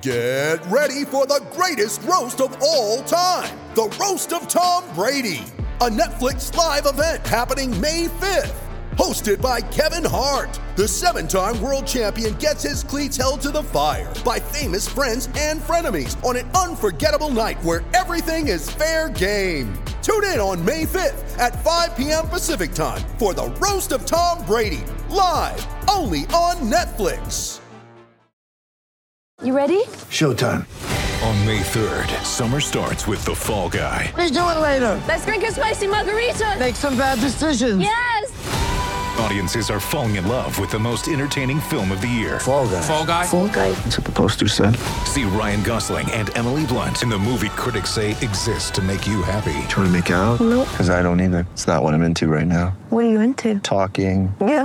Get ready for the greatest roast of all time, the Roast of Tom Brady, a Netflix live event happening May 5th. Hosted by Kevin Hart, the 7-time world champion gets his cleats held to the fire by famous friends and frenemies on an unforgettable night where everything is fair game. Tune in on May 5th at 5 p.m. Pacific time for the Roast of Tom Brady, live only on Netflix. You ready? Showtime. On May 3rd, summer starts with The Fall Guy. Let's do it later. Let's drink a spicy margarita. Make some bad decisions. Yes! Audiences are falling in love with the most entertaining film of the year. Fall Guy. Fall Guy? Fall Guy. That's what the poster said. See Ryan Gosling and Emily Blunt in the movie critics say exists to make you happy. Trying to make it out? Nope. Because I don't either. It's not what I'm into right now. What are you into? Talking. Yeah.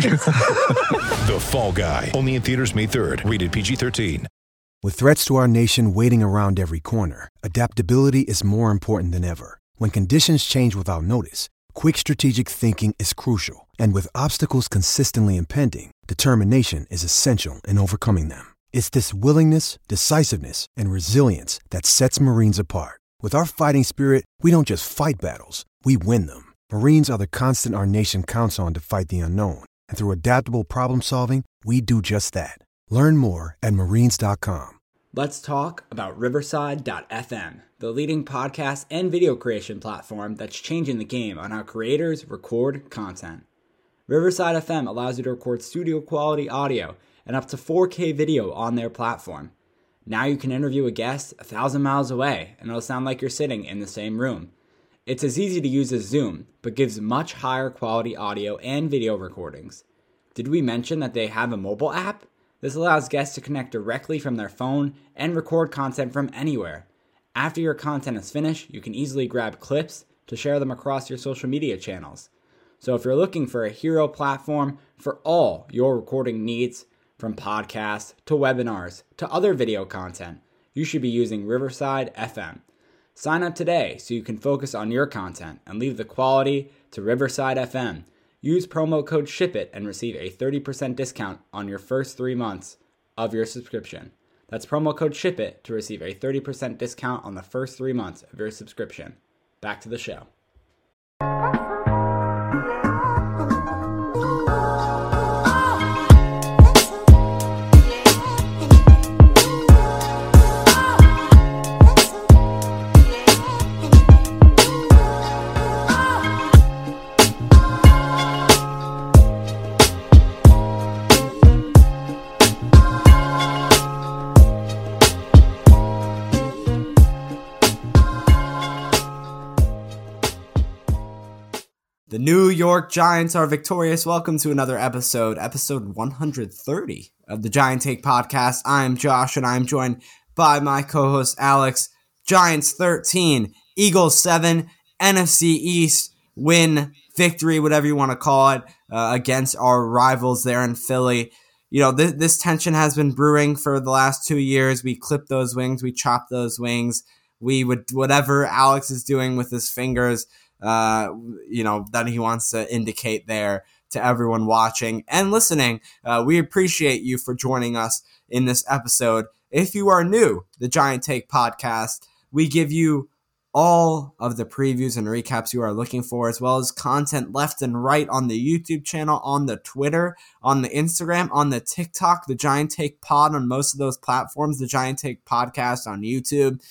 The Fall Guy. Only in theaters May 3rd. Rated PG-13. With threats to our nation waiting around every corner, adaptability is more important than ever. When conditions change without notice, quick strategic thinking is crucial. And with obstacles consistently impending, determination is essential in overcoming them. It's this willingness, decisiveness, and resilience that sets Marines apart. With our fighting spirit, we don't just fight battles, we win them. Marines are the constant our nation counts on to fight the unknown. And through adaptable problem solving, we do just that. Learn more at marines.com. Let's talk about Riverside.fm, the leading podcast and video creation platform that's changing the game on how creators record content. Riverside FM allows you to record studio quality audio and up to 4K video on their platform. Now you can interview a guest 1,000 miles away and it'll sound like you're sitting in the same room. It's as easy to use as Zoom, but gives much higher quality audio and video recordings. Did we mention that they have a mobile app? This allows guests to connect directly from their phone and record content from anywhere. After your content is finished, you can easily grab clips to share them across your social media channels. So if you're looking for a hero platform for all your recording needs, from podcasts to webinars to other video content, you should be using Riverside FM. Sign up today so you can focus on your content and leave the quality to Riverside FM. Use promo code SHIPIT and receive a 30% discount on your first 3 months of your subscription. That's promo code SHIPIT to receive a 30% discount on the first 3 months of your subscription. Back to the show. The New York Giants are victorious. Welcome to another episode 130 of the Giant Take Podcast. I'm Josh, and I'm joined by my co-host Alex. Giants 13, Eagles 7, NFC East win, victory, whatever you want to call it, against our rivals there in Philly. You know, this tension has been brewing for the last 2 years. We clip those wings, we chop those wings. We would, whatever Alex is doing with his fingers, that he wants to indicate there to everyone watching and listening. We appreciate you for joining us in this episode. If you are new, the Giant Take Podcast, we give you all of the previews and recaps you are looking for, as well as content left and right on the YouTube channel, on the Twitter, on the Instagram, on the TikTok, the Giant Take Pod on most of those platforms, the Giant Take Podcast on YouTube.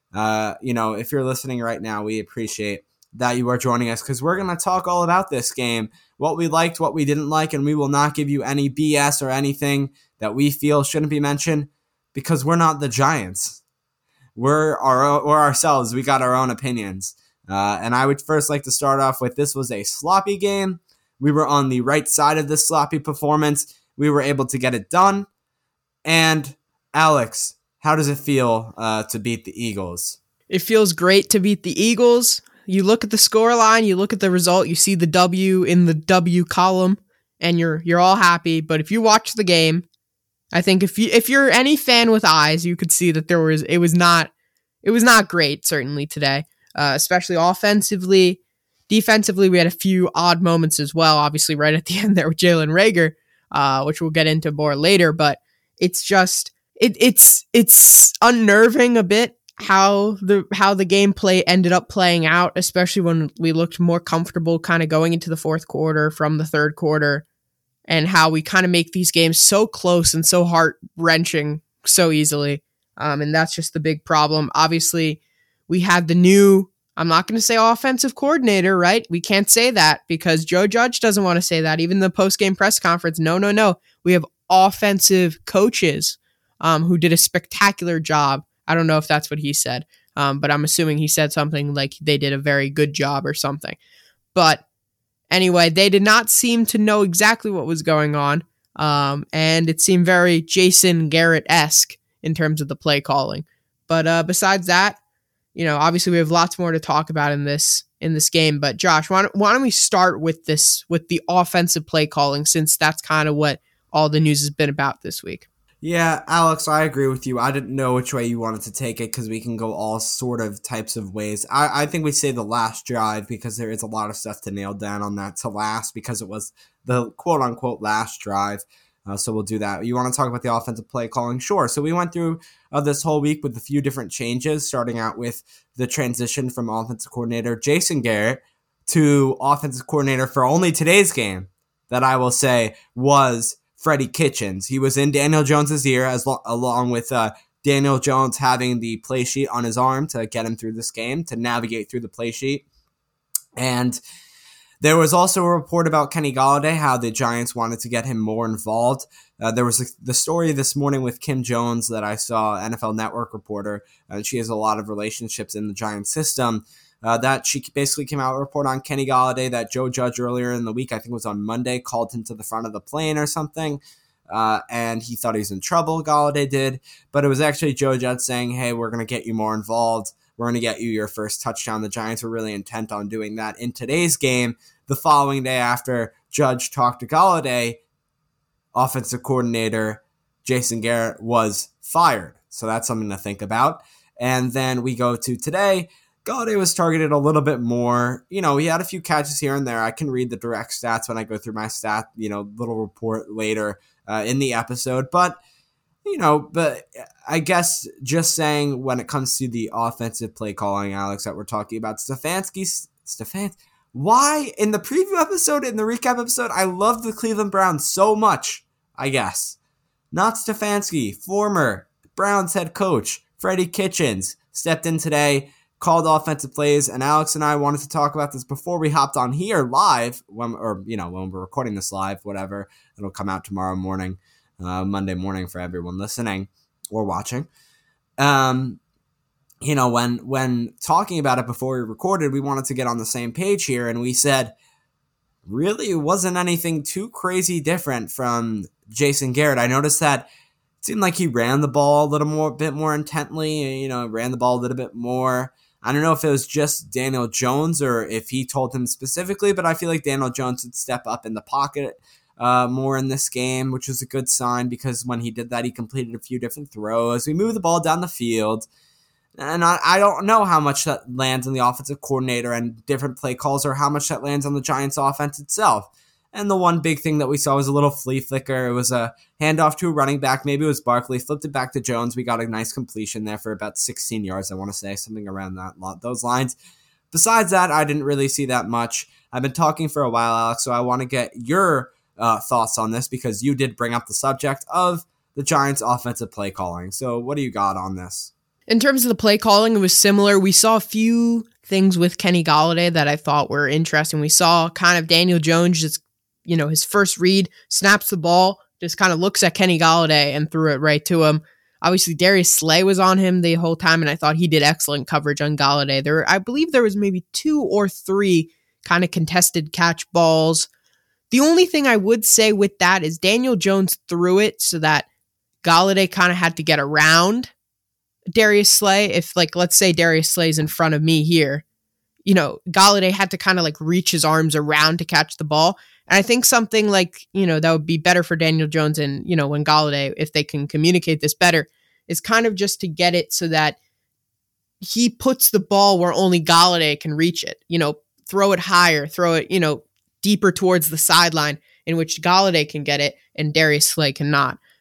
If you're listening right now, we appreciate that you are joining us because we're going to talk all about this game, what we liked, what we didn't like, and we will not give you any BS or anything that we feel shouldn't be mentioned because we're not the Giants. We're ourselves. We got our own opinions. And I would first like to start off with this was a sloppy game. We were on the right side of this sloppy performance. We were able to get it done. And Alex, how does it feel to beat the Eagles? It feels great to beat the Eagles. You look at the scoreline, you look at the result, you see the W in the W column, and you're all happy. But if you watch the game, I think if you're any fan with eyes, you could see that it was not great certainly today, especially offensively. Defensively, we had a few odd moments as well. Obviously, right at the end there with Jalen Reagor, which we'll get into more later. But it's it's unnerving a bit how the gameplay ended up playing out, especially when we looked more comfortable kind of going into the fourth quarter from the third quarter, and how we kind of make these games so close and so heart-wrenching so easily. And that's just the big problem. Obviously, we had the new, I'm not going to say offensive coordinator, right? We can't say that because Joe Judge doesn't want to say that. Even the post-game press conference, no. We have offensive coaches who did a spectacular job. I don't know if that's what he said, but I'm assuming he said something like they did a very good job or something. But anyway, they did not seem to know exactly what was going on, and it seemed very Jason Garrett-esque in terms of the play calling. But besides that, obviously we have lots more to talk about in this game. But Josh, why don't we start with the offensive play calling, since that's kind of what all the news has been about this week. Yeah, Alex, I agree with you. I didn't know which way you wanted to take it because we can go all sort of types of ways. I think we say the last drive because there is a lot of stuff to nail down on that to last because it was the quote-unquote last drive. So we'll do that. You want to talk about the offensive play calling? Sure. So we went through this whole week with a few different changes, starting out with the transition from offensive coordinator Jason Garrett to offensive coordinator for only today's game that I will say was Freddie Kitchens. He was in Daniel Jones's ear along with Daniel Jones having the play sheet on his arm to get him through this game, to navigate through the play sheet. And there was also a report about Kenny Golladay, how the Giants wanted to get him more involved. There was the story this morning with Kim Jones that I saw, NFL Network reporter. She has a lot of relationships in the Giants system. That she basically came out with a report on Kenny Golladay that Joe Judge earlier in the week, I think it was on Monday, called him to the front of the plane or something, and he thought he was in trouble, Golladay did, but it was actually Joe Judge saying, hey, we're going to get you more involved, we're going to get you your first touchdown. The Giants were really intent on doing that in today's game. The following day after Judge talked to Golladay, offensive coordinator Jason Garrett was fired, so that's something to think about. And then we go to today. Golladay was targeted a little bit more. He had a few catches here and there. I can read the direct stats when I go through my little report later in the episode. But I guess just saying when it comes to the offensive play calling, Alex, that we're talking about, Stefanski, why in the preview episode, in the recap episode, I love the Cleveland Browns so much, I guess. Not Stefanski, former Browns head coach, Freddie Kitchens, stepped in today, called offensive plays, and Alex and I wanted to talk about this before we hopped on here live, when we're recording this live, whatever. It'll come out tomorrow morning, Monday morning for everyone listening or watching. When talking about it before we recorded, we wanted to get on the same page here, and we said, really, it wasn't anything too crazy different from Jason Garrett. I noticed that it seemed like he ran the ball a bit more intently, ran the ball a little bit more. I don't know if it was just Daniel Jones or if he told him specifically, but I feel like Daniel Jones would step up in the pocket more in this game, which was a good sign because when he did that, he completed a few different throws. We moved the ball down the field, and I don't know how much that lands on the offensive coordinator and different play calls or how much that lands on the Giants offense itself. And the one big thing that we saw was a little flea flicker. It was a handoff to a running back. Maybe it was Barkley. Flipped it back to Jones. We got a nice completion there for about 16 yards, I want to say, something around those lines. Besides that, I didn't really see that much. I've been talking for a while, Alex, so I want to get your thoughts on this because you did bring up the subject of the Giants' offensive play calling. So what do you got on this? In terms of the play calling, it was similar. We saw a few things with Kenny Golladay that I thought were interesting. We saw kind of Daniel Jones just, his first read, snaps the ball, just kind of looks at Kenny Golladay and threw it right to him. Obviously, Darius Slay was on him the whole time, and I thought he did excellent coverage on Golladay. I believe there was maybe 2 or 3 kind of contested catch balls. The only thing I would say with that is Daniel Jones threw it so that Golladay kind of had to get around Darius Slay. If, let's say Darius Slay's in front of me here, Golladay had to kind of reach his arms around to catch the ball. And I think something that would be better for Daniel Jones and, when Golladay, if they can communicate this better, is kind of just to get it so that he puts the ball where only Golladay can reach it. Throw it higher, throw it, deeper towards the sideline in which Golladay can get it and Darius Slay cannot.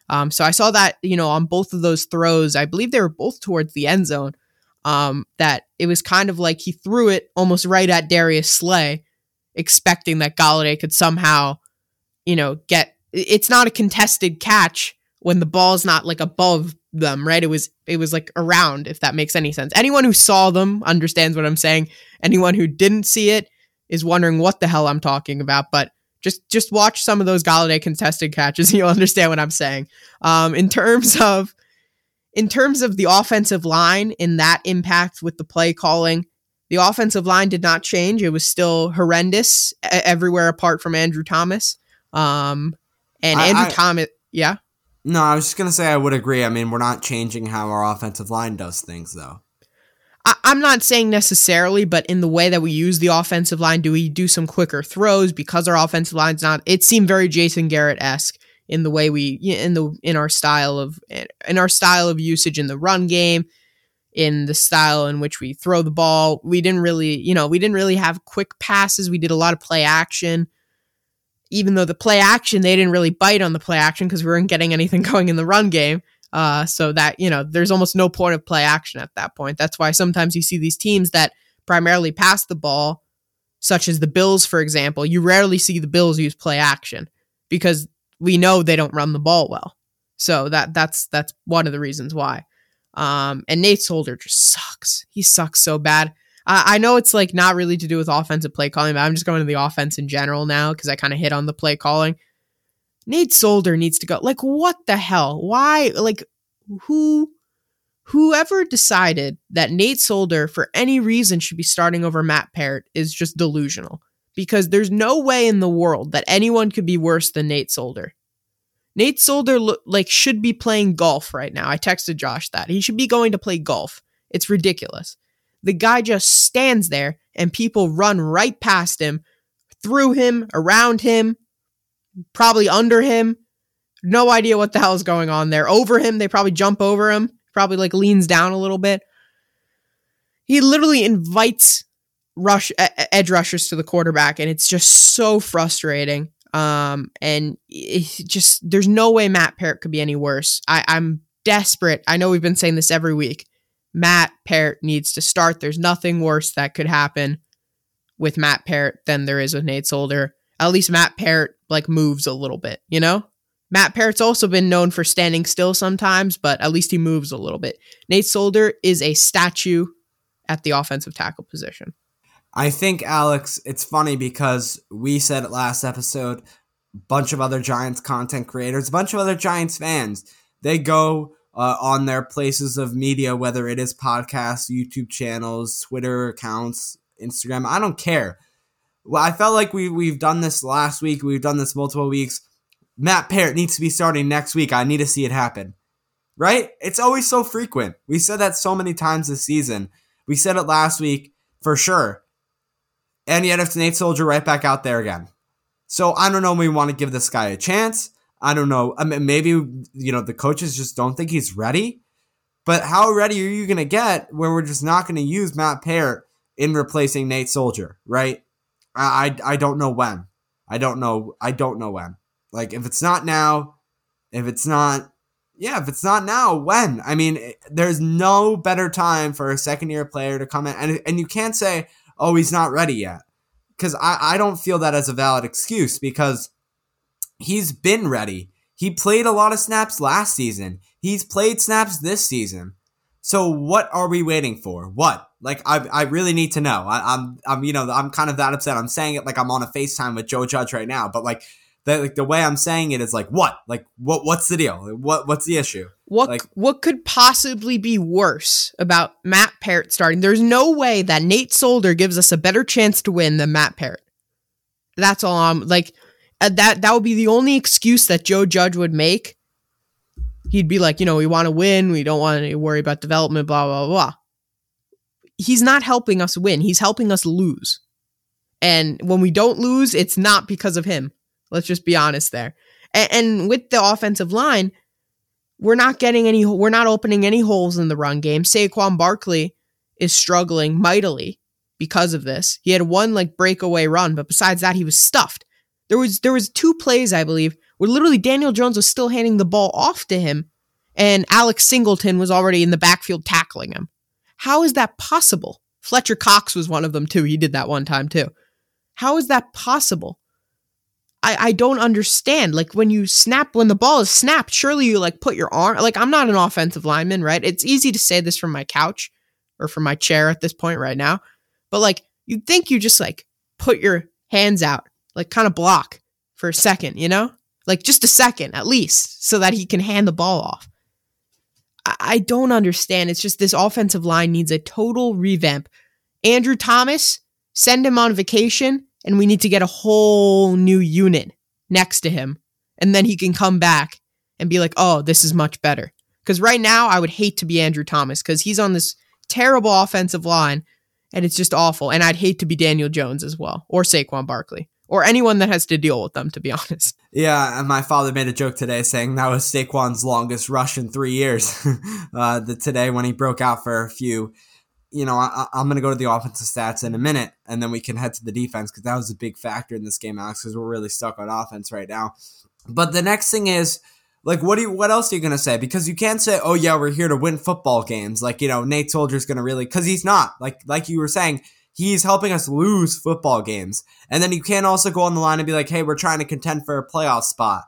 So I saw that, on both of those throws, I believe they were both towards the end zone, that it was kind of like he threw it almost right at Darius Slay, expecting that Golladay could somehow, it's not a contested catch when the ball's not like above them, right? It was like around, if that makes any sense. Anyone who saw them understands what I'm saying. Anyone who didn't see it is wondering what the hell I'm talking about, but just watch some of those Golladay contested catches and you'll understand what I'm saying. In terms of the offensive line and that impact with the play calling, the offensive line did not change. It was still horrendous everywhere apart from Andrew Thomas. Thomas, yeah. No, I was just going to say I would agree. I mean, we're not changing how our offensive line does things, though. I'm not saying necessarily, but in the way that we use the offensive line, do we do some quicker throws because our offensive line's not? It seemed very Jason Garrett-esque in the way in our style of usage in the run game, in the style in which we throw the ball. We didn't really have quick passes. We did a lot of play action. Even though the play action, they didn't really bite on the play action because we weren't getting anything going in the run game. So that, there's almost no point of play action at that point. That's why sometimes you see these teams that primarily pass the ball, such as the Bills, for example. You rarely see the Bills use play action because we know they don't run the ball well. So that's one of the reasons why. And Nate Solder just sucks. He sucks so bad. I know it's like not really to do with offensive play calling, but I'm just going to the offense in general now because I kind of hit on the play calling. Nate Solder needs to go. Like, what the hell? Why? Like, whoever decided that Nate Solder for any reason should be starting over Matt Parrott is just delusional, because there's no way in the world that anyone could be worse than Nate Solder. Nate Solder should be playing golf right now. I texted Josh that. He should be going to play golf. It's ridiculous. The guy just stands there and people run right past him, through him, around him, probably under him. No idea what the hell is going on there. Over him, they probably jump over him. Probably leans down a little bit. He literally invites edge rushers to the quarterback, and it's just so frustrating. And there's no way Matt Parrott could be any worse. I'm desperate. I know we've been saying this every week. Matt Parrott needs to start. There's nothing worse that could happen with Matt Parrott than there is with Nate Solder. At least Matt Parrott moves a little bit, Matt Parrott's also been known for standing still sometimes, but at least he moves a little bit. Nate Solder is a statue at the offensive tackle position. I think, Alex, it's funny because we said it last episode, a bunch of other Giants content creators, a bunch of other Giants fans, they go on their places of media, whether it is podcasts, YouTube channels, Twitter accounts, Instagram, I don't care. Well, I felt like we've done this last week. We've done this multiple weeks. Matt Parrott needs to be starting next week. I need to see it happen. Right? It's always so frequent. We said that so many times this season. We said it last week for sure. And yet it's Nate Solder right back out there again. So I don't know if we want to give this guy a chance. I don't know. I mean, maybe, the coaches just don't think he's ready. But how ready are you going to get when we're just not going to use Matt Parrott in replacing Nate Solder, right? I don't know when. I don't know when. If it's not now, if it's not now, when? I mean, there's no better time for a second-year player to come in. And you can't say, oh, he's not ready yet. Because I don't feel that as a valid excuse, because he's been ready. He played a lot of snaps last season. He's played snaps this season. So what are we waiting for? What? I really need to know. I'm kind of that upset. I'm saying it like I'm on a FaceTime with Joe Judge right now, but the way I'm saying it is what? What's the deal? What's the issue? What could possibly be worse about Matt Parrott starting? There's no way that Nate Solder gives us a better chance to win than Matt Parrott. That's all I'm that would be the only excuse that Joe Judge would make. He'd be like, we want to win. We don't want to worry about development, blah, blah, blah. He's not helping us win. He's helping us lose. And when we don't lose, it's not because of him. Let's just be honest there. And with the offensive line, we're not opening any holes in the run game. Saquon Barkley is struggling mightily because of this. He had one breakaway run, but besides that, he was stuffed. There was 2 plays, I believe, where literally Daniel Jones was still handing the ball off to him and Alex Singleton was already in the backfield tackling him. How is that possible? Fletcher Cox was one of them too. He did that one time too. How is that possible? I don't understand. Like when the ball is snapped, surely you like put your arm, like I'm not an offensive lineman, right? It's easy to say this from my couch or from my chair at this point right now. But like, you'd think you just like put your hands out, like kind of block for a second, you know? Like just a second at least so that he can hand the ball off. I don't understand. It's just this offensive line needs a total revamp. Andrew Thomas, send him on vacation and we need to get a whole new unit next to him. And then he can come back and be like, oh, this is much better. Because right now I would hate to be Andrew Thomas because he's on this terrible offensive line and it's just awful. And I'd hate to be Daniel Jones as well, or Saquon Barkley, or anyone that has to deal with them, to be honest. Yeah, and my father made a joke today saying that was Saquon's longest rush in 3 years. Today when he broke out for a few, I'm going to go to the offensive stats in a minute, and then we can head to the defense because that was a big factor in this game, Alex, because we're really stuck on offense right now. But the next thing is, like, what else are you going to say? Because you can't say, oh, yeah, we're here to win football games. Like, Nate Solder's going to really, because he's not. Like you were saying, he's helping us lose football games. And then you can't also go on the line and be like, hey, we're trying to contend for a playoff spot.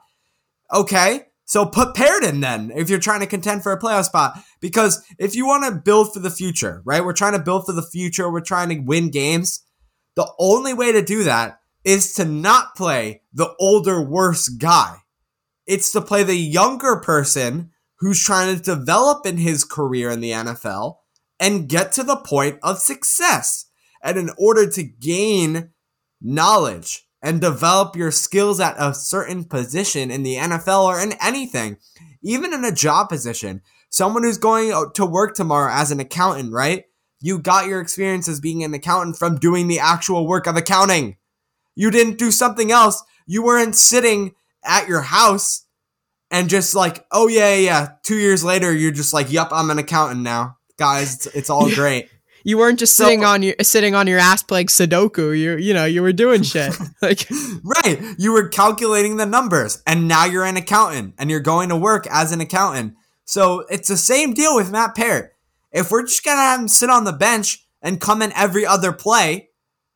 Okay, so put Parrott in then if you're trying to contend for a playoff spot. Because if you want to build for the future, right? We're trying to build for the future. We're trying to win games. The only way to do that is to not play the older, worse guy. It's to play the younger person who's trying to develop in his career in the NFL and get to the point of success. And in order to gain knowledge and develop your skills at a certain position in the NFL or in anything, even in a job position, someone who's going to work tomorrow as an accountant, right? You got your experience as being an accountant from doing the actual work of accounting. You didn't do something else. You weren't sitting at your house and just like, oh yeah. 2 years later, you're just like, yup, I'm an accountant now. Guys, it's all great. You weren't just sitting on your ass playing Sudoku. You were doing shit. Like, right. You were calculating the numbers, and now you're an accountant, and you're going to work as an accountant. So it's the same deal with Matt Parrott. If we're just gonna have him sit on the bench and come in every other play,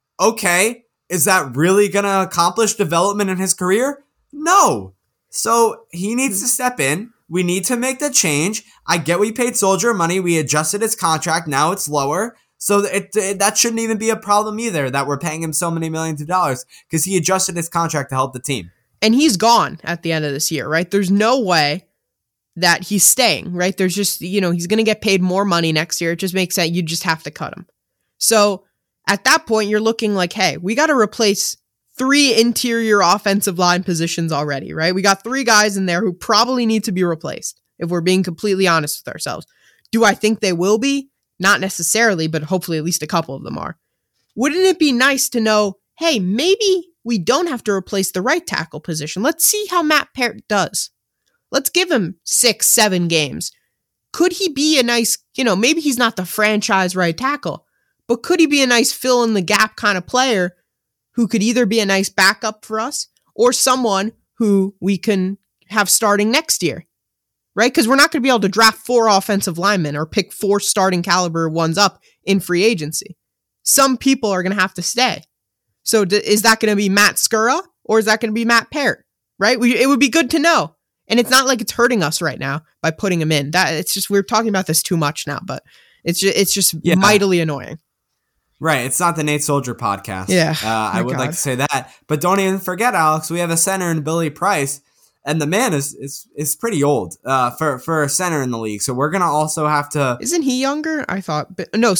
okay, is that really gonna accomplish development in his career? No. So he needs to step in. We need to make the change. I get we paid Soldier money. We adjusted his contract. Now it's lower. So that shouldn't even be a problem either, that we're paying him so many millions of dollars, because he adjusted his contract to help the team. And he's gone at the end of this year, right? There's no way that he's staying, right? There's just, he's going to get paid more money next year. It just makes sense. You just have to cut him. So at that point, you're looking like, hey, we got to replace 3 interior offensive line positions already, right? We got 3 guys in there who probably need to be replaced, if we're being completely honest with ourselves. Do I think they will be? Not necessarily, but hopefully at least a couple of them are. Wouldn't it be nice to know, hey, maybe we don't have to replace the right tackle position. Let's see how Matt Parrott does. Let's give him 6-7 games. Could he be a nice, maybe he's not the franchise right tackle, but could he be a nice fill in the gap kind of player who could either be a nice backup for us or someone who we can have starting next year? Right? Because we're not going to be able to draft 4 offensive linemen or pick 4 starting caliber ones up in free agency. Some people are going to have to stay. So is that going to be Matt Skura or is that going to be Matt Parrott? Right? It would be good to know. And it's not like it's hurting us right now by putting him in. It's just, we're talking about this too much now, but it's just mightily annoying. Right. It's not the Nate Soldier podcast. Yeah. I would like to say that. But don't even forget, Alex, we have a center in Billy Price. And the man is pretty old for a center in the league. So we're going to also have to... Isn't he younger? I thought... No,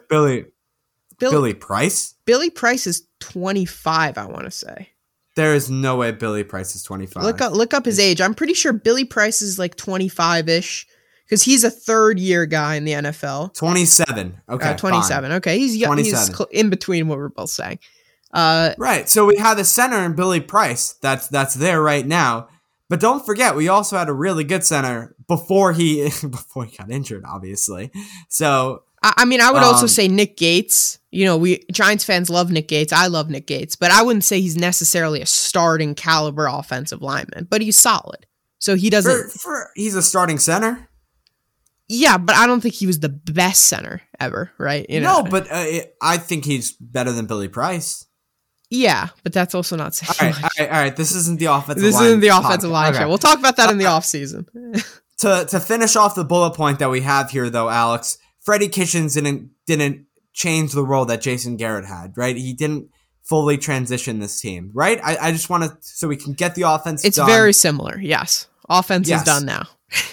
Billy Price? Billy Price is 25, I want to say. There is no way Billy Price is 25. Look up his age. I'm pretty sure Billy Price is like 25-ish. Because he's a third-year guy in the NFL. 27. Okay, 27. Fine. Okay, he's young. 27. He's in between what we're both saying. Right. So we have a center in Billy Price that's there right now. But don't forget, we also had a really good center before he got injured, obviously. So I mean, I would also say Nick Gates. You know, we Giants fans love Nick Gates. I love Nick Gates, but I wouldn't say he's necessarily a starting caliber offensive lineman, but he's solid. So he doesn't... He's a starting center? Yeah, but I don't think he was the best center ever, right? You know? No, but I think he's better than Billy Price. Yeah, but that's also not saying much. All right. This isn't the offensive line. This isn't the offensive line Okay. show. We'll talk about that in the offseason. To finish off the bullet point that we have here, though, Alex, Freddie Kitchens didn't change the role that Jason Garrett had, right? He didn't fully transition this team, right? I just want to, so we can get the offense done. It's very similar, yes. Offense is done now.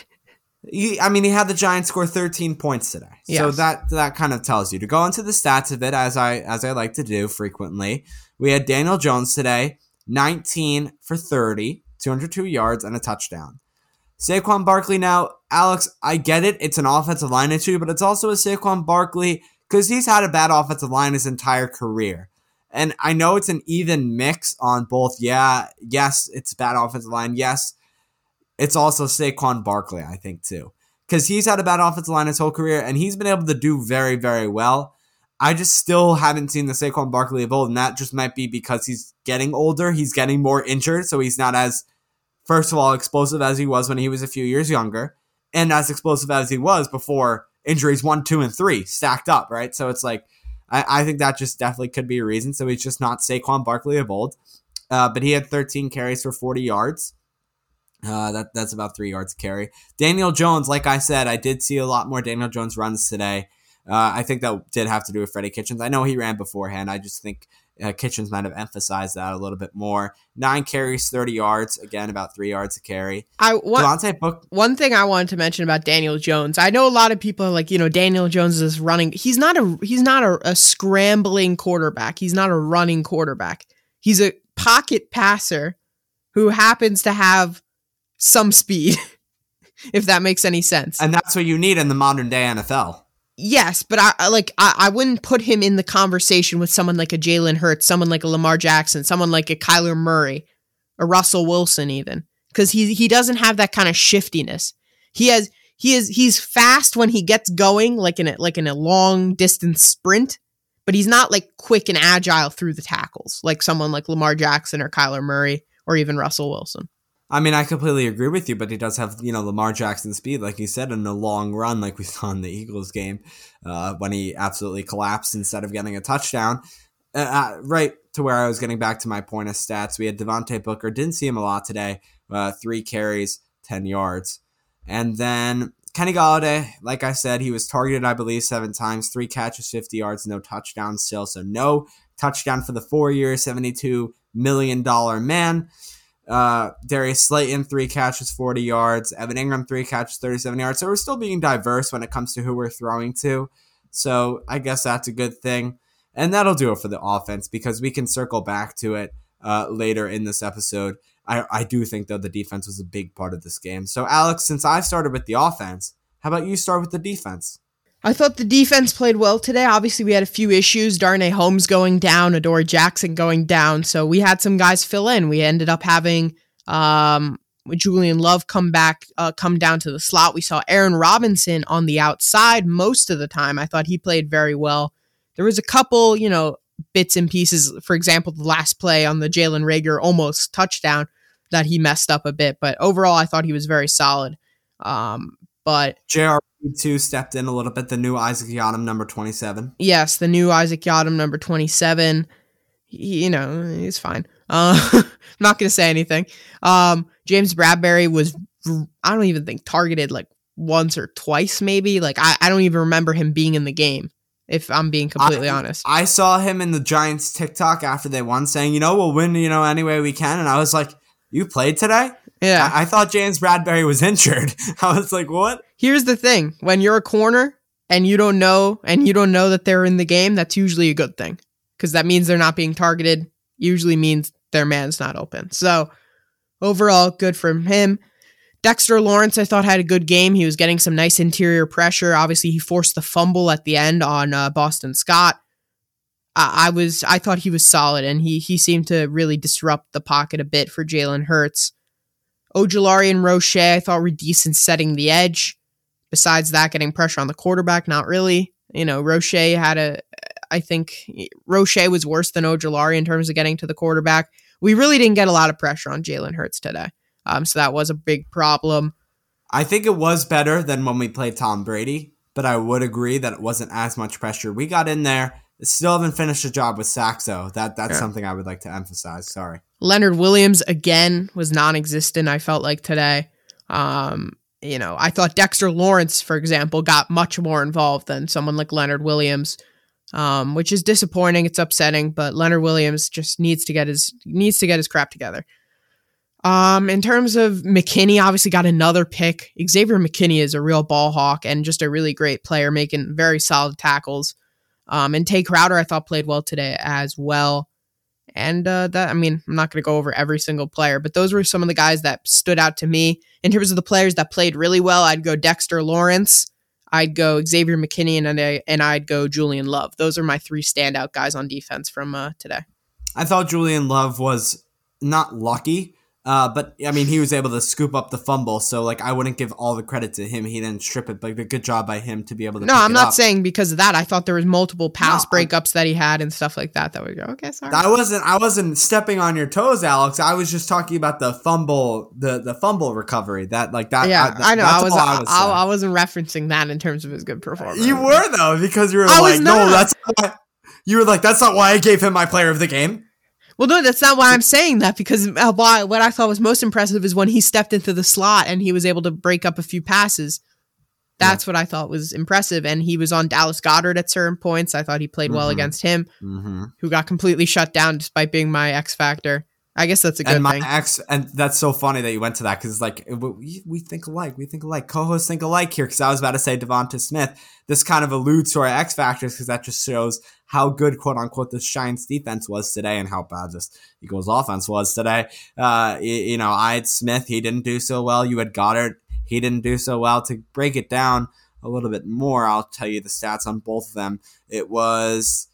He had the Giants score 13 points today. Yes. So that kind of tells you. To go into the stats of it, as I like to do frequently, we had Daniel Jones today, 19 for 30, 202 yards, and a touchdown. Saquon Barkley now, Alex, I get it. It's an offensive line issue, but it's also a Saquon Barkley because he's had a bad offensive line his entire career. And I know it's an even mix on both. Yes, it's a bad offensive line. Yes, it's also Saquon Barkley, I think, too. Because he's had a bad offensive line his whole career, and he's been able to do very, very well. I just still haven't seen the Saquon Barkley of old, and that just might be because he's getting older. He's getting more injured, so he's not as, first of all, explosive as he was when he was a few years younger, and as explosive as he was before injuries 1, 2, and 3 stacked up, right? So it's like, I think that just definitely could be a reason. So he's just not Saquon Barkley of old. But he had 13 carries for 40 yards. That's about 3 yards a carry. Daniel Jones, like I said, I did see a lot more Daniel Jones runs today. I think that did have to do with Freddie Kitchens. I know he ran beforehand. I just think Kitchens might have emphasized that a little bit more. 9 carries, 30 yards. Again, about 3 yards a carry. One thing I wanted to mention about Daniel Jones. I know a lot of people are like, Daniel Jones is running. He's not a scrambling quarterback. He's not a running quarterback. He's a pocket passer who happens to have some speed, if that makes any sense. And that's what you need in the modern day NFL. Yes, but I wouldn't put him in the conversation with someone like a Jalen Hurts, someone like a Lamar Jackson, someone like a Kyler Murray, a Russell Wilson even, because he doesn't have that kind of shiftiness. He's fast when he gets going, like in a long distance sprint, but he's not like quick and agile through the tackles like someone like Lamar Jackson or Kyler Murray or even Russell Wilson. I mean, I completely agree with you, but he does have, Lamar Jackson speed, like you said, in the long run, like we saw in the Eagles game, when he absolutely collapsed instead of getting a touchdown. Right to where I was getting back to my point of stats, we had Devontae Booker, didn't see him a lot today, 3 carries, 10 yards. And then Kenny Golladay, like I said, he was targeted, I believe, 7 times, 3 catches, 50 yards, no touchdown still. So no touchdown for the 4-year, $72 million man. Darius Slayton, 3 catches, 40 yards. Evan Ingram, 3 catches, 37 yards. So we're still being diverse when it comes to who we're throwing to. So I guess that's a good thing. And that'll do it for the offense because we can circle back to it later in this episode. I do think, though, the defense was a big part of this game. So, Alex, since I started with the offense, how about you start with the defense? I thought the defense played well today. Obviously, we had a few issues. Darnay Holmes going down, Adoree Jackson going down. So we had some guys fill in. We ended up having Julian Love come down to the slot. We saw Aaron Robinson on the outside most of the time. I thought he played very well. There was a couple, bits and pieces. For example, the last play on the Jalen Reagor almost touchdown that he messed up a bit. But overall, I thought he was very solid. But JR2 stepped in a little bit, the new Isaac Yiadom, number 27. Yes, the new Isaac Yiadom, number 27. He's fine. I'm not going to say anything. James Bradbury was, I don't even think, targeted like once or twice maybe. Like, I don't even remember him being in the game, if I'm being completely honest. I saw him in the Giants TikTok after they won saying, we'll win, any way we can. And I was like, you played today? Yeah. I thought James Bradbury was injured. I was like, what? Here's the thing. When you're a corner and you don't know that they're in the game, that's usually a good thing. Because that means they're not being targeted. Usually means their man's not open. So overall, good for him. Dexter Lawrence, I thought, had a good game. He was getting some nice interior pressure. Obviously, he forced the fumble at the end on Boston Scott. I thought he was solid, and he seemed to really disrupt the pocket a bit for Jalen Hurts. Ojulari and Roche, I thought, were decent setting the edge. Besides that, getting pressure on the quarterback, not really. Roche I think Roche was worse than Ojulari in terms of getting to the quarterback. We really didn't get a lot of pressure on Jalen Hurts today. So that was a big problem. I think it was better than when we played Tom Brady, but I would agree that it wasn't as much pressure. We got in there. Still haven't finished the job with sacks, though. That's something I would like to emphasize. Sorry. Leonard Williams, again, was non-existent, I felt like, today. I thought Dexter Lawrence, for example, got much more involved than someone like Leonard Williams, which is disappointing. It's upsetting, but Leonard Williams just needs to get his crap together. In terms of McKinney, obviously got another pick. Xavier McKinney is a real ball hawk and just a really great player, making very solid tackles. And Tay Crowder, I thought, played well today as well. And I'm not going to go over every single player, but those were some of the guys that stood out to me. In terms of the players that played really well, I'd go Dexter Lawrence, I'd go Xavier McKinney, and I'd go Julian Love. Those are my three standout guys on defense from today. I thought Julian Love was not lucky, but he was able to scoop up the fumble, so I wouldn't give all the credit to him. He didn't strip it, but a good job by him to be able to. No, I'm not saying because of that. I thought there was multiple pass breakups that he had and stuff like that. That would go, okay, sorry. I wasn't stepping on your toes, Alex. I was just talking about the fumble, the fumble recovery. That. Yeah, I know. I wasn't referencing that in terms of his good performance. You were though, because you were that's why, you were like, that's not why I gave him my player of the game. Well, no, that's not why I'm saying that, because what I thought was most impressive is when he stepped into the slot and he was able to break up a few passes. That's what I thought was impressive. And he was on Dallas Goedert at certain points. I thought he played well against him, who got completely shut down despite being my X factor. I guess that's a good thing. And that's so funny that you went to that, because we think alike. Co-hosts think alike here, because I was about to say Devonta Smith. This kind of alludes to our X factors, because that just shows how good, quote unquote, this Giants defense was today and how bad this Eagles offense was today. I had Smith. He didn't do so well. You had Goddard. He didn't do so well. To break it down a little bit more, I'll tell you the stats on both of them. It was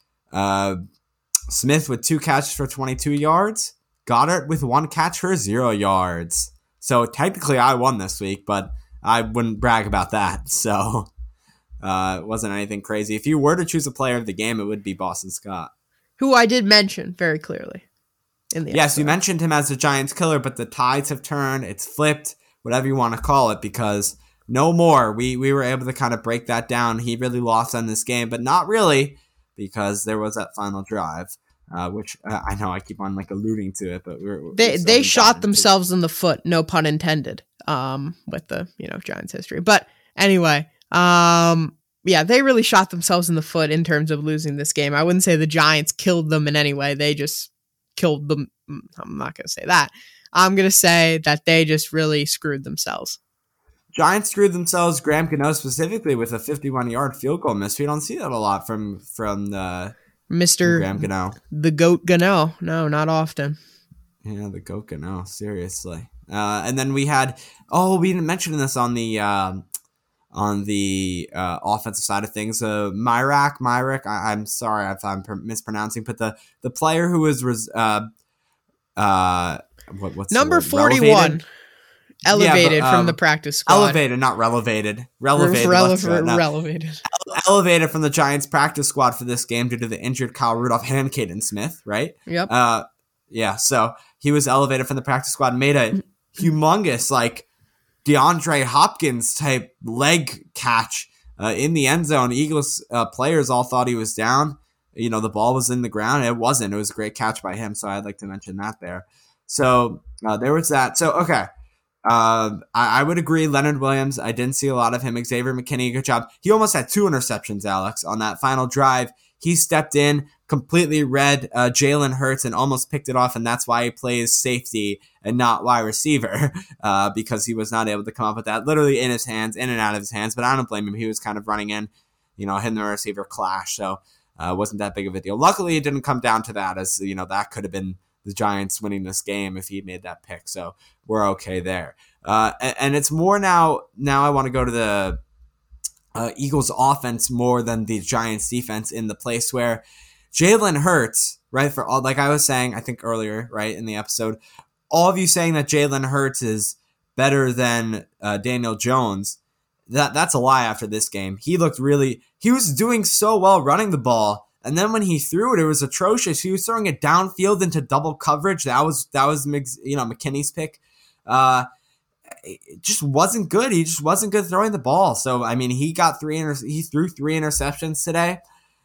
Smith with 2 catches for 22 yards. Goddard with 1 catch for 0 yards. So technically I won this week, but I wouldn't brag about that. So it wasn't anything crazy. If you were to choose a player of the game, it would be Boston Scott, who I did mention very clearly in the episode. You mentioned him as the Giants killer, but the tides have turned. It's flipped, whatever you want to call it, because no more. We were able to kind of break that down. He really lost on this game, but not really, because there was that final drive. Which I know I keep on alluding to it, but they shot themselves in the foot, no pun intended, with the Giants history. But anyway, they really shot themselves in the foot in terms of losing this game. I wouldn't say the Giants killed them in any way. They just killed them. I'm not going to say that. I'm going to say that they just really screwed themselves. Giants screwed themselves, Graham Gano specifically, with a 51-yard field goal miss. We don't see that a lot from the Mr. Graham Gano. The GOAT Gano. No, not often. Yeah, the GOAT Gano. Seriously. And then we had, we didn't mention this on the offensive side of things. Myrick. I'm sorry if I'm mispronouncing, but the player who was what's number 41. Elevated from the practice squad. Elevated, not relevated. Relevated. Elevated from the Giants practice squad for this game due to the injured Kyle Rudolph and Caden Smith, right? Yep. So he was elevated from the practice squad, made a humongous, DeAndre Hopkins type leg catch in the end zone. Eagles players all thought he was down. The ball was in the ground. It wasn't. It was a great catch by him, so I'd like to mention that there. So there was that. So, okay. I would agree. Leonard Williams, I didn't see a lot of him. Xavier McKinney, good job. He almost had 2 interceptions, Alex, on that final drive. He stepped in, completely read Jalen Hurts and almost picked it off, and that's why he plays safety and not wide receiver, because he was not able to come up with that. Literally in his hands, in and out of his hands, but I don't blame him. He was kind of running in, him and the receiver clash, so it wasn't that big of a deal. Luckily, it didn't come down to that, as that could have been the Giants winning this game if he made that pick. So we're okay there. And it's more now I want to go to the Eagles offense more than the Giants defense, in the place where Jalen Hurts, right, for all, like I was saying, I think earlier, right, in the episode, all of you saying that Jalen Hurts is better than Daniel Jones, that's a lie after this game. He was doing so well running the ball, and then when he threw it, it was atrocious. He was throwing it downfield into double coverage. That was McKinney's pick. It just wasn't good. He just wasn't good throwing the ball. So I mean, he threw 3 interceptions today.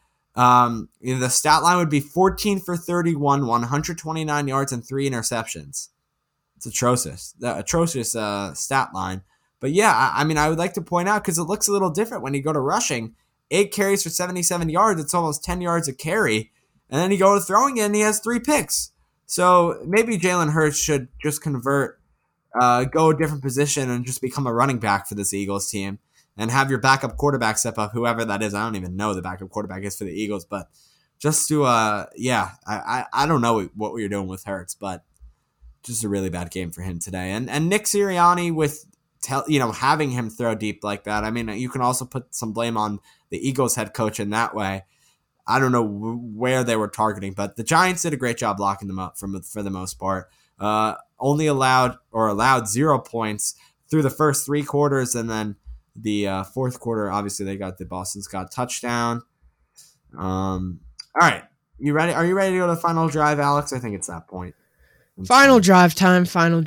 The stat line would be 14 for 31, 129 yards and 3 interceptions. It's atrocious. The atrocious stat line. But yeah, I mean, I would like to point out, because it looks a little different when you go to rushing. 8 carries for 77 yards. It's almost 10 yards a carry. And then you go to throwing it, and he has 3 picks. So maybe Jalen Hurts should just convert, go a different position, and just become a running back for this Eagles team. And have your backup quarterback step up, whoever that is. I don't even know who the backup quarterback is for the Eagles. But just to, I don't know what we were doing with Hurts, but just a really bad game for him today. And Nick Sirianni with having him throw deep like that. I mean, you can also put some blame on the Eagles head coach in that way. I don't know where they were targeting, but the Giants did a great job locking them up for the most part. Only allowed 0 points through the first 3 quarters, and then the fourth quarter, obviously they got the Boston Scott touchdown. All right, you ready? Are you ready to go to the final drive, Alex? I think it's that point. Final drive time.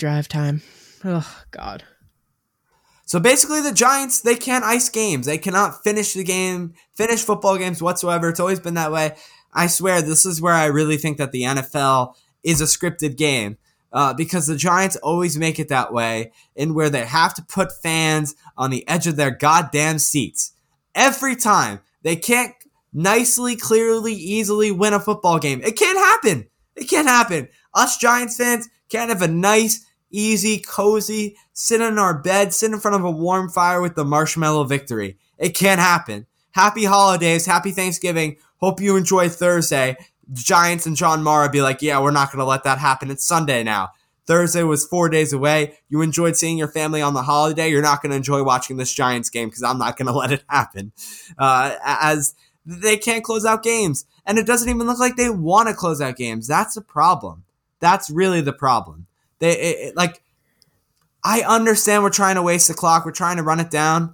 Oh, God. So basically the Giants, they can't ice games. They cannot finish football games whatsoever. It's always been that way. I swear, this is where I really think that the NFL is a scripted game. Because the Giants always make it that way, in where they have to put fans on the edge of their goddamn seats. Every time. They can't nicely, clearly, easily win a football game. It can't happen. It can't happen. Us Giants fans can't have a nice, easy, cozy, sit in our bed, sit in front of a warm fire with the marshmallow victory. It can't happen. Happy holidays. Happy Thanksgiving. Hope you enjoy Thursday. Giants and John Mara be like, yeah, we're not going to let that happen. It's Sunday now. Thursday was 4 days away. You enjoyed seeing your family on the holiday. You're not going to enjoy watching this Giants game, because I'm not going to let it happen. As they can't close out games. And it doesn't even look like they want to close out games. That's the problem. That's really the problem. I understand we're trying to waste the clock. We're trying to run it down.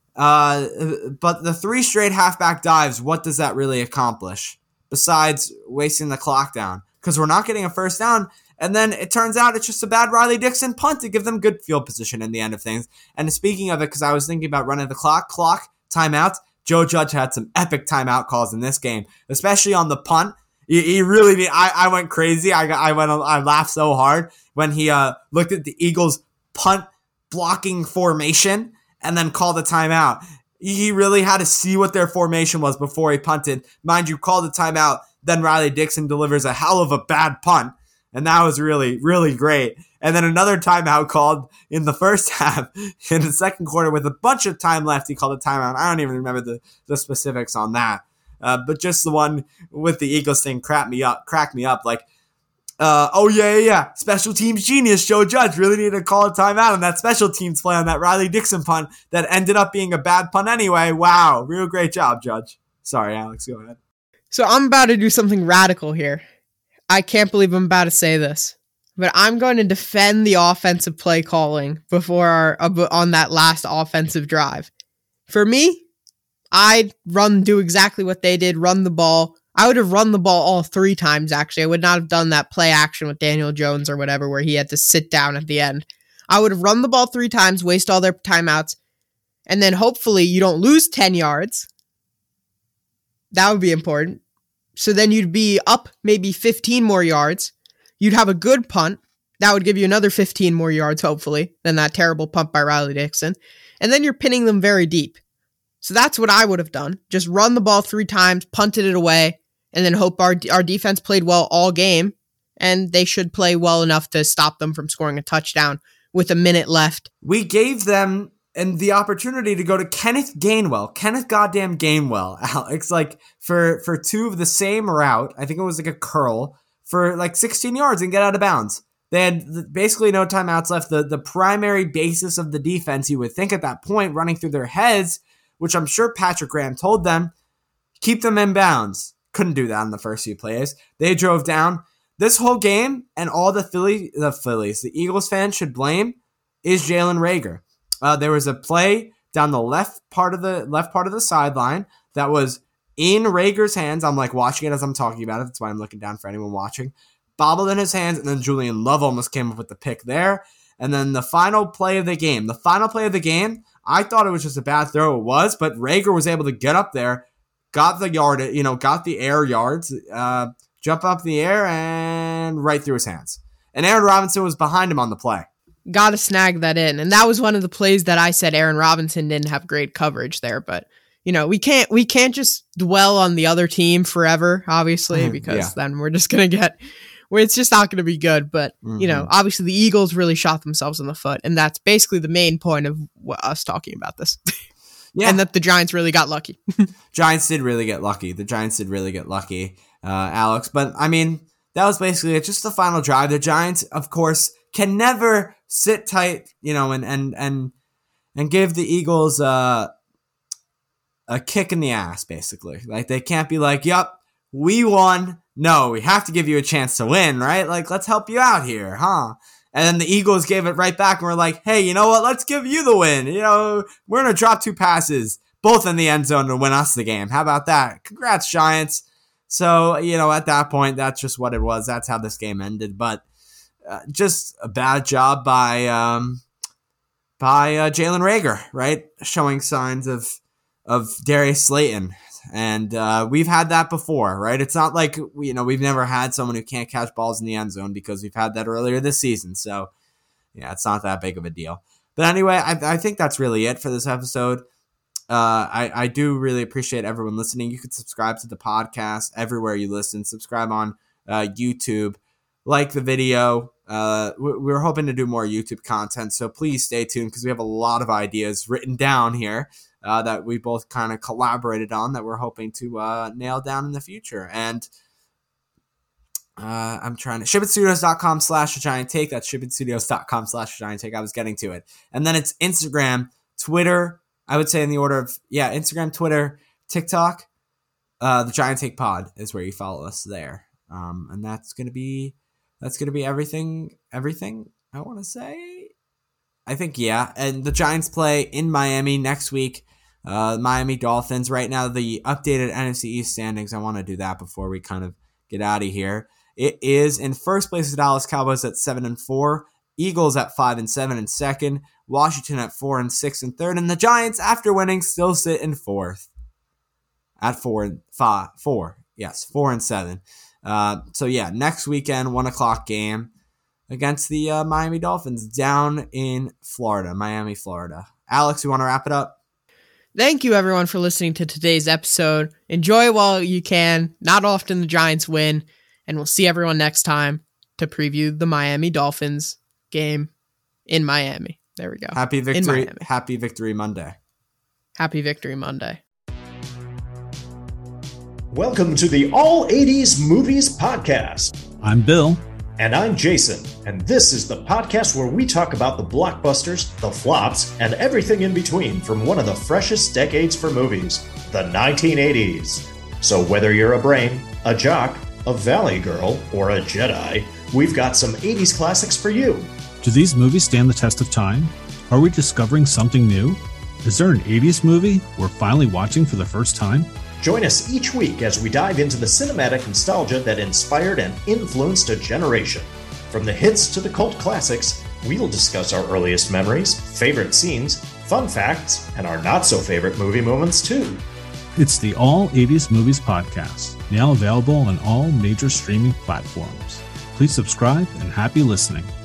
But the 3 straight halfback dives, what does that really accomplish? Besides wasting the clock down, because we're not getting a first down, and then it turns out it's just a bad Riley Dixon punt to give them good field position in the end of things. And speaking of it, because I was thinking about running the clock, timeouts, Joe Judge had some epic timeout calls in this game, especially on the punt. He really did. I went crazy. I laughed so hard when he looked at the Eagles' punt blocking formation and then called a timeout. He really had to see what their formation was before he punted. Mind you, called a timeout, then Riley Dixon delivers a hell of a bad punt. And that was really, really great. And then another timeout called in the first half. In the second quarter, with a bunch of time left, he called a timeout. I don't even remember the specifics on that. But just the one with the Eagles thing cracked me up. Like, special teams genius Joe Judge really needed to call a timeout on that special teams play on that Riley Dixon punt that ended up being a bad punt anyway. Wow, real great job, Judge. Sorry, Alex, go ahead. So I'm about to do something radical here. I can't believe I'm about to say this, but I'm going to defend the offensive play calling on that last offensive drive. For me, I'd do exactly what they did, run the ball. I would have run the ball all 3 times, actually. I would not have done that play action with Daniel Jones or whatever where he had to sit down at the end. I would have run the ball 3 times, waste all their timeouts, and then hopefully you don't lose 10 yards. That would be important. So then you'd be up maybe 15 more yards. You'd have a good punt. That would give you another 15 more yards, hopefully, than that terrible punt by Riley Dixon. And then you're pinning them very deep. So that's what I would have done. Just run the ball 3 times, punted it away, and then hope our defense played well all game. And they should play well enough to stop them from scoring a touchdown with a minute left. We gave them the opportunity to go to Kenneth goddamn Gainwell, Alex, like for 2 of the same route. I think it was like a curl for like 16 yards and get out of bounds. They had basically no timeouts left. The primary basis of the defense, you would think at that point, running through their heads, which I'm sure Patrick Graham told them, keep them in bounds. Couldn't do that in the first few plays. They drove down. This whole game, and all the Eagles fans should blame, is Jalen Reagor. There was a play down the left part of the sideline that was in Reagor's hands. I'm like watching it as I'm talking about it. That's why I'm looking down for anyone watching. Bobbled in his hands, and then Julian Love almost came up with the pick there. And then the final play of the game, I thought it was just a bad throw. It was, but Reagor was able to get up there, got the air yards, jump up in the air and right through his hands. And Aaron Robinson was behind him on the play. Got to snag that in. And that was one of the plays that I said Aaron Robinson didn't have great coverage there. But, we can't just dwell on the other team forever, obviously, because then we're just going to get... it's just not going to be good. But, obviously the Eagles really shot themselves in the foot. And that's basically the main point of us talking about this. Yeah. And that the Giants really got lucky. Giants did really get lucky. Alex. But, I mean, that was basically it. Just the final drive. The Giants, of course, can never sit tight, and give the Eagles a kick in the ass, basically. Like, they can't be like, yup, we won. No, we have to give you a chance to win, right? Like, let's help you out here, huh? And then the Eagles gave it right back and were like, hey, you know what? Let's give you the win. We're going to drop 2 passes, both in the end zone to win us the game. How about that? Congrats, Giants. So, at that point, that's just what it was. That's how this game ended. But just a bad job by Jalen Reagor, right? Showing signs of Darius Slayton. And we've had that before, right? It's not like, we've never had someone who can't catch balls in the end zone because we've had that earlier this season. So, yeah, it's not that big of a deal. But anyway, I think that's really it for this episode. I do really appreciate everyone listening. You can subscribe to the podcast everywhere you listen. Subscribe on YouTube. Like the video. We're hoping to do more YouTube content, so please stay tuned because we have a lot of ideas written down here that we both kind of collaborated on that we're hoping to nail down in the future. And I'm trying to shipitstudios.com/giant-take. That's shipitstudios.com/giant-take. I was getting to it. And then it's Instagram, Twitter, I would say in the order of, Instagram, Twitter, TikTok. The Giant Take Pod is where you follow us there. And that's going to be everything I want to say. I think, and the Giants play in Miami next week. Miami Dolphins. Right now, the updated NFC East standings. I want to do that before we kind of get out of here. It is in first place the Dallas Cowboys at 7-4, Eagles at 5-7 in second, Washington at 4-6 in third, and the Giants, after winning, still sit in fourth at 4-7. So next weekend, 1:00 game against the Miami Dolphins down in Florida, Miami, Florida. Alex, you want to wrap it up? Thank you, everyone, for listening to today's episode. Enjoy while you can. Not often the Giants win, and we'll see everyone next time to preview the Miami Dolphins game in Miami. There we go. Happy victory! Happy Victory Monday. Happy Victory Monday. Welcome to the All 80s Movies Podcast. I'm Bill. And I'm Jason. And this is the podcast where we talk about the blockbusters, the flops, and everything in between from one of the freshest decades for movies, the 1980s. So whether you're a brain, a jock, a valley girl, or a Jedi, we've got some 80s classics for you. Do these movies stand the test of time? Are we discovering something new? Is there an 80s movie we're finally watching for the first time? Join us each week as we dive into the cinematic nostalgia that inspired and influenced a generation. From the hits to the cult classics, we'll discuss our earliest memories, favorite scenes, fun facts, and our not-so-favorite movie moments, too. It's the All 80s Movies Podcast, now available on all major streaming platforms. Please subscribe and happy listening.